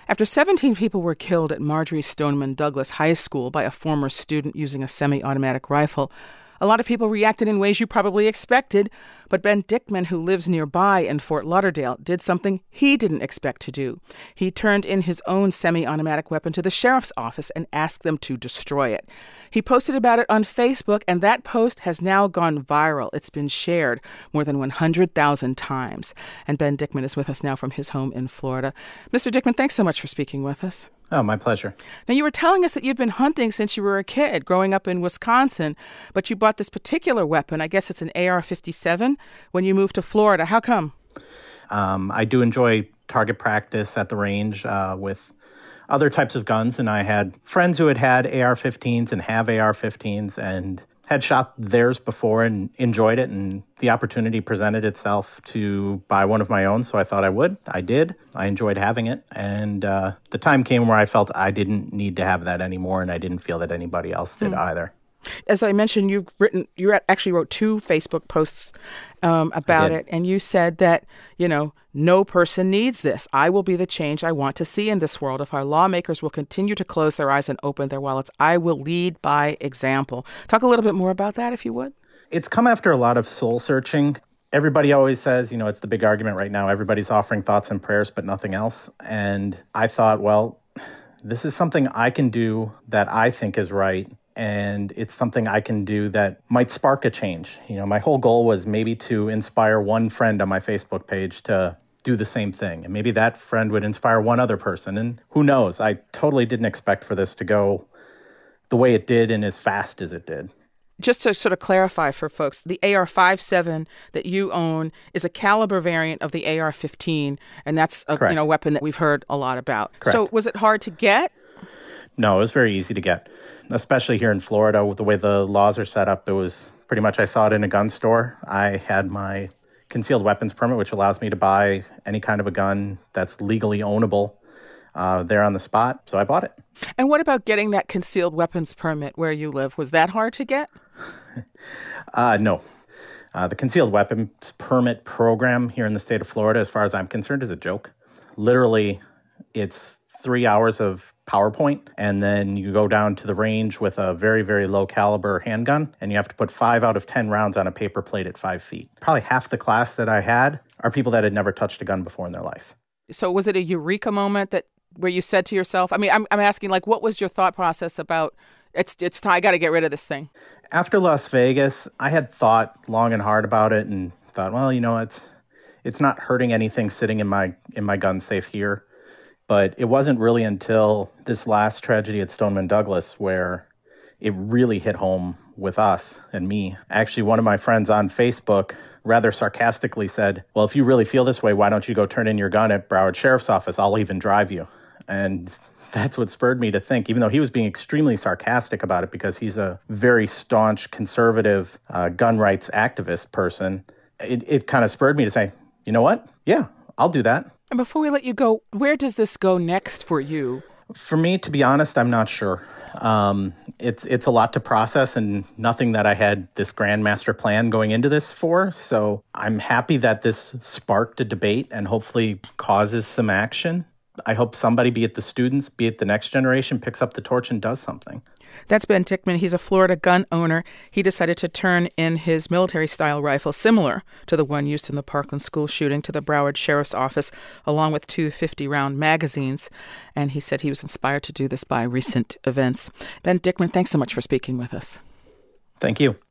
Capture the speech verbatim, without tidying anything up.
After seventeen people were killed at Marjory Stoneman Douglas High School by a former student using a semi-automatic rifle, a lot of people reacted in ways you probably expected, but Ben Dickman, who lives nearby in Fort Lauderdale, did something he didn't expect to do. He turned in his own semi-automatic weapon to the sheriff's office and asked them to destroy it. He posted about it on Facebook, and that post has now gone viral. It's been shared more than one hundred thousand times. And Ben Dickman is with us now from his home in Florida. Mister Dickman, thanks so much for speaking with us. Oh, my pleasure. Now, you were telling us that you'd been hunting since you were a kid, growing up in Wisconsin, but you bought this particular weapon, I guess it's an A R fifty-seven, when you moved to Florida. How come? Um, I do enjoy target practice at the range uh, with other types of guns, and I had friends who had had A R fifteens and have A R fifteens and had shot theirs before and enjoyed it, and the opportunity presented itself to buy one of my own, so I thought I would. I did. I enjoyed having it, and uh, the time came where I felt I didn't need to have that anymore, and I didn't feel that anybody else did mm. either. As I mentioned, you've written, you actually wrote two Facebook posts um, about it, and you said that, you know, no person needs this. I will be the change I want to see in this world. If our lawmakers will continue to close their eyes and open their wallets, I will lead by example. Talk a little bit more about that, if you would. It's come after a lot of soul searching. Everybody always says, you know, it's the big argument right now. Everybody's offering thoughts and prayers, but nothing else. And I thought, well, this is something I can do that I think is right. And it's something I can do that might spark a change. You know, my whole goal was maybe to inspire one friend on my Facebook page to do the same thing. And maybe that friend would inspire one other person. And who knows? I totally didn't expect for this to go the way it did and as fast as it did. Just to sort of clarify for folks, the A R fifty-seven that you own is a caliber variant of the A R fifteen, and that's a you know weapon that we've heard a lot about. Correct. So was it hard to get? No, it was very easy to get, especially here in Florida with the way the laws are set up. It was pretty much I saw it in a gun store. I had my concealed weapons permit, which allows me to buy any kind of a gun that's legally ownable uh, there on the spot. So I bought it. And what about getting that concealed weapons permit where you live? Was that hard to get? uh, no. Uh, the concealed weapons permit program here in the state of Florida, as far as I'm concerned, is a joke. Literally, it's three hours of PowerPoint, and then you go down to the range with a very, very low caliber handgun, and you have to put five out of ten rounds on a paper plate at five feet. Probably half the class that I had are people that had never touched a gun before in their life. So was it a eureka moment that where you said to yourself, I mean, I'm, I'm asking, like, what was your thought process about, it's, it's time, I got to get rid of this thing? After Las Vegas, I had thought long and hard about it and thought, well, you know, it's it's not hurting anything sitting in my in my gun safe here. But it wasn't really until this last tragedy at Stoneman Douglas where it really hit home with us and me. Actually, one of my friends on Facebook rather sarcastically said, well, if you really feel this way, why don't you go turn in your gun at Broward Sheriff's Office? I'll even drive you. And that's what spurred me to think, even though he was being extremely sarcastic about it because he's a very staunch conservative uh, gun rights activist person, it, it kind of spurred me to say, you know what? Yeah, I'll do that. And before we let you go, where does this go next for you? For me, to be honest, I'm not sure. Um, it's it's a lot to process and nothing that I had this grand master plan going into this for. So I'm happy that this sparked a debate and hopefully causes some action. I hope somebody, be it the students, be it the next generation, picks up the torch and does something. That's Ben Dickman. He's a Florida gun owner. He decided to turn in his military-style rifle, similar to the one used in the Parkland school shooting, to the Broward Sheriff's Office, along with two fifty-round magazines. And he said he was inspired to do this by recent events. Ben Dickman, thanks so much for speaking with us. Thank you.